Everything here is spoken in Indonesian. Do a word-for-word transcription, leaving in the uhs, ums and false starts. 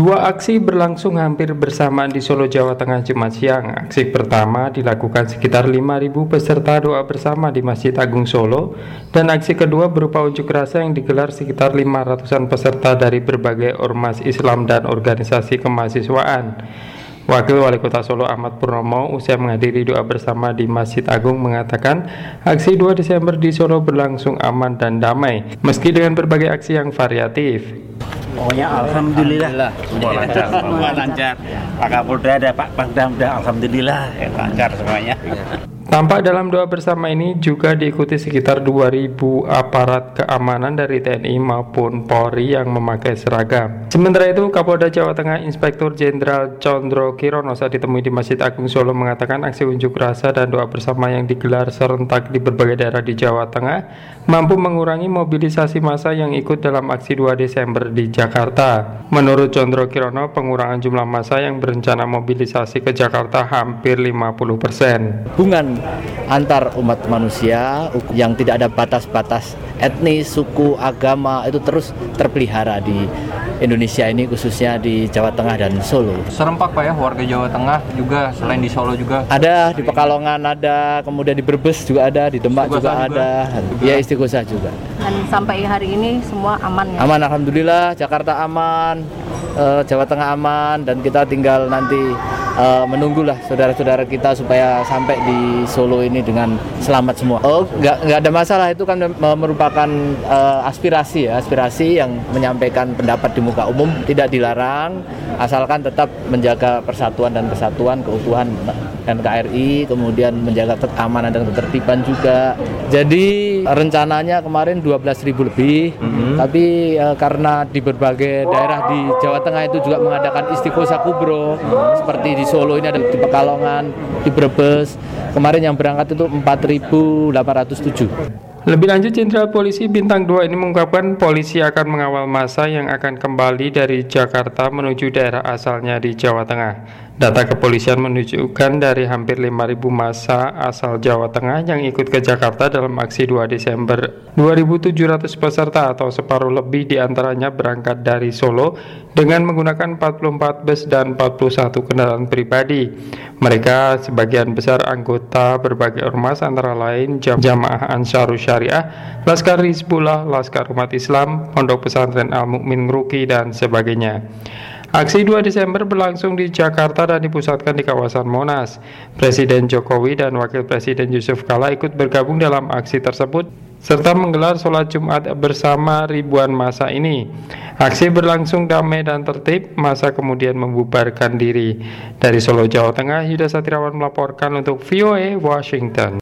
Dua aksi berlangsung hampir bersamaan di Solo, Jawa Tengah Jumat siang. Aksi pertama dilakukan sekitar lima ribu peserta doa bersama di Masjid Agung Solo, dan aksi kedua berupa unjuk rasa yang digelar sekitar lima ratusan peserta dari berbagai ormas Islam dan organisasi kemahasiswaan. Wakil Wali Kota Solo Ahmad Purnomo usai menghadiri doa bersama di Masjid Agung mengatakan aksi dua Desember di Solo berlangsung aman dan damai meski dengan berbagai aksi yang variatif. Pokoknya alhamdulillah, semua lancar, semua lancar. Pak Kapolda ada, Pak Pangdam ada, alhamdulillah lancar semuanya. Tampak dalam doa bersama ini juga diikuti sekitar dua ribu aparat keamanan dari T N I maupun Polri yang memakai seragam. Sementara itu, Kapolda Jawa Tengah Inspektur Jenderal Condro Kirono saat ditemui di Masjid Agung Solo mengatakan aksi unjuk rasa dan doa bersama yang digelar serentak di berbagai daerah di Jawa Tengah mampu mengurangi mobilisasi massa yang ikut dalam aksi dua Desember di Jakarta. Menurut Condro Kirono, pengurangan jumlah massa yang berencana mobilisasi ke Jakarta hampir lima puluh persen. Hubungan antar umat manusia yang tidak ada batas-batas etnis, suku, agama itu terus terpelihara di Indonesia ini, khususnya di Jawa Tengah dan Solo. Serempak Pak ya, warga Jawa Tengah juga, selain di Solo juga? Ada, di Pekalongan ada, kemudian di Brebes juga ada, di Demak juga, juga ada, juga. Ya Istighosah juga. Dan sampai hari ini semua aman ya? Aman, alhamdulillah. Jakarta aman, eh, Jawa Tengah aman, dan kita tinggal nanti Uh, menunggulah saudara-saudara kita supaya sampai di Solo ini dengan selamat semua. Oh, nggak nggak ada masalah, itu kan merupakan uh, aspirasi ya, aspirasi yang menyampaikan pendapat di muka umum tidak dilarang, asalkan tetap menjaga persatuan dan kesatuan, keutuhan N K R I, kemudian menjaga keamanan dan ketertiban juga. Jadi rencananya kemarin dua belas ribu lebih, mm-hmm. tapi uh, karena di berbagai daerah di Jawa Tengah itu juga mengadakan Istighosah Kubro, mm-hmm. seperti di Solo ini ada di Pekalongan, di Brebes. Kemarin yang berangkat itu empat ribu delapan ratus tujuh. Lebih lanjut, Jenderal Polisi Bintang dua ini mengungkapkan polisi akan mengawal massa yang akan kembali dari Jakarta menuju daerah asalnya di Jawa Tengah. Data kepolisian menunjukkan dari hampir lima ribu massa asal Jawa Tengah yang ikut ke Jakarta dalam aksi dua Desember, dua ribu tujuh ratus peserta atau separuh lebih diantaranya berangkat dari Solo dengan menggunakan empat puluh empat bus dan empat puluh satu kendaraan pribadi. Mereka sebagian besar anggota berbagai ormas antara lain Jam- Jamaah Ansarus Syariah, Laskar Hizbullah, Laskar Umat Islam, Pondok Pesantren Al-Mu'min Ngeruki, dan sebagainya. Aksi dua Desember berlangsung di Jakarta dan dipusatkan di kawasan Monas. Presiden Jokowi dan Wakil Presiden Yusuf Kala ikut bergabung dalam aksi tersebut serta menggelar sholat Jumat bersama ribuan massa ini. Aksi berlangsung damai dan tertib, massa kemudian membubarkan diri. Dari Solo, Jawa Tengah, Yuda Satriawan melaporkan untuk V O A Washington.